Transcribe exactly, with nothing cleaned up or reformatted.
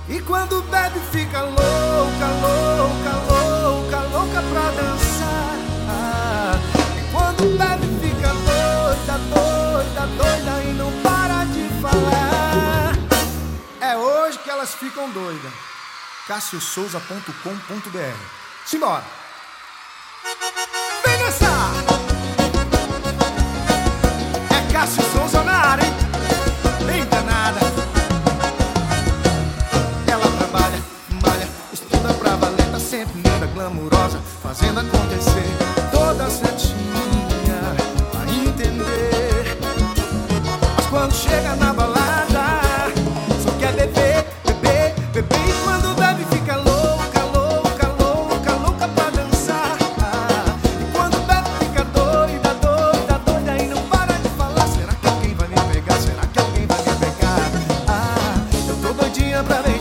E quando bebe fica louca, louca, louca, louca pra dançar. E quando bebe fica doida, doida, doida e não para de falar. É hoje que elas ficam doidas. Cássio Souza ponto com ponto br. Simbora! Vem dançar! É Cássio Souza na área, hein? Bem danada. Ela trabalha, malha, estuda pra valer, tá sempre linda, glamurosa, fazendo acontecer, toda certinha, pra entender. Mas quando chega na balada, só quer beber, beber, beber. E quando bebe fica louca, louca, louca, louca pra dançar. E quando bebe fica doida, doida, doida e não para de falar. Será que alguém vai me pegar? Será que alguém vai me pegar? Ah, eu tô doidinha pra ver